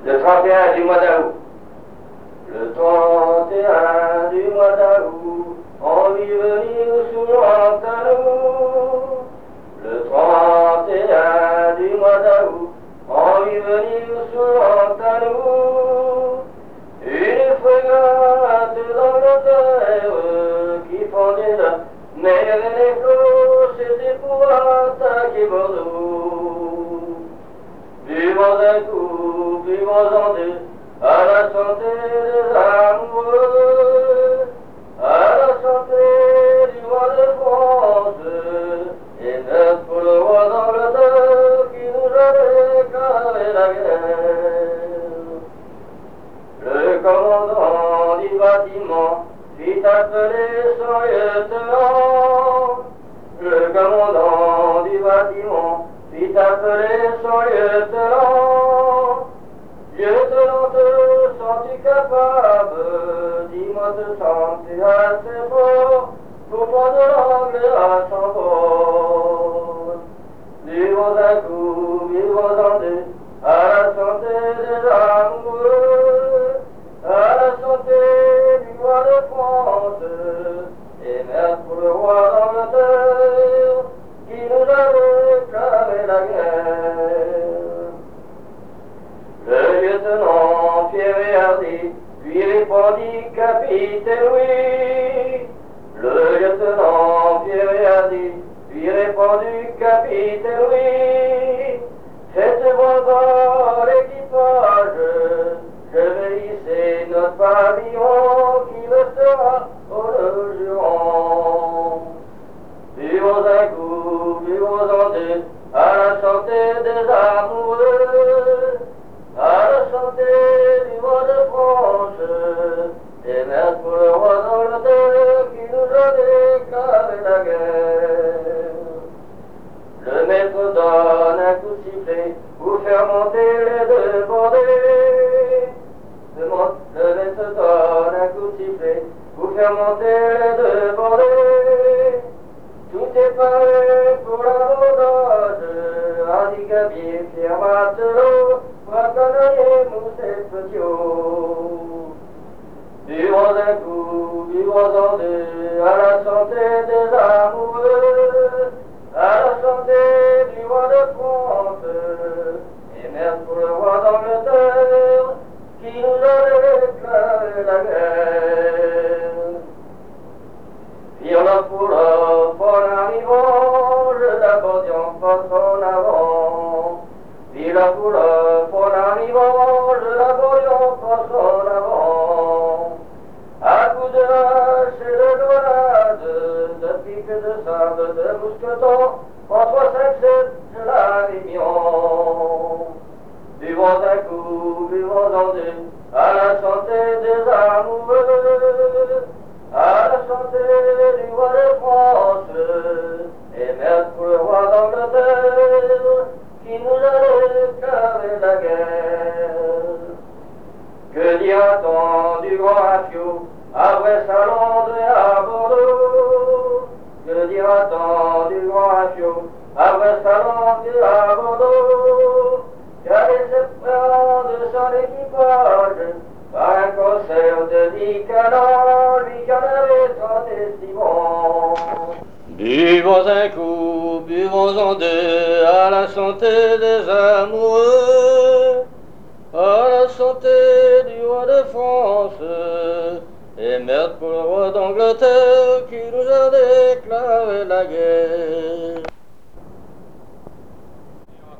Le 31 du mois d'août. Le 31 du mois d'août, on vit venir sous l'antalou. Le 31 du mois d'août, on vit venir sous l'antalou. Une frégate d'Angleterre qui fondait la mer et les flots, c'était pour attaquer Bordeaux. Buvons un coup, buvons en deux, à la santé des amoureux, à la santé du roi de France, et même pour le roi d'Angleterre qui nous a déclaré la guerre. Le commandant du bâtiment fit appeler son lieutenant. Le commandant du bâtiment fit appeler son lieutenant. Lieutenant, te sens-tu capable? Dis-moi, te sens-tu assez fort pour prendre l'anglais à son bord? Buvons un coup, buvons en deux, à la santé des amoureux, à la santé du roi de France, et merde pour le roi d'Angleterre, qui nous a déclaré la guerre. Le lieutenant fier et hardi lui répondit, capitaine, oui. Le lieutenant fier et hardi lui répondit, capitaine, oui. Faites bon dans l'équipage, je vais hisser notre pavillon qui restera au Juron. Buvons un coup, buvons en deux, à la santé des amoureux, à la santé du roi de France, et merde pour le roi d'Angleterre qui nous a déclaré la guerre. Le maître donne un coup de sifflet pour faire monter les deux bordées. Le maître donne un coup de sifflet pour faire monter les deux bordées. Tout est paré pour l'abordage, handicapé, fier matelot, braconnier, mousse et petiot. Buvons un coup, buvons en deux, à la santé des amoureux, à la santé du roi de France, et merde pour le roi d'Angleterre, qui nous a déclaré la guerre. Viola pour l'offre en arrivant, je l'abordis en face en avant. Viola pour l'offre en arrivant, je l'abordis en face en avant. À coups de hache et de grenade, de pique, de sable, de mousqueton, en 3-5-7, je l'arrivions. Buvons un coup, buvons en deux, à la santé des amoureux, à la santé du roi de France, et merde pour le roi d'Angleterre, qui nous a déclaré la guerre. Que dira-t-on du grand Rafio, après sa Londres et à Bordeaux? Que dira-t-on du grand Rafio, après sa Londres et à Bordeaux? Qu'a laissé prendre de son équipage, par un concert de 10 canons, lui qui en avait 30 estimons. Buvons un coup, buvons en deux, à la santé des amoureux, à la santé du roi de France, et merde pour le roi d'Angleterre qui nous a déclaré la guerre.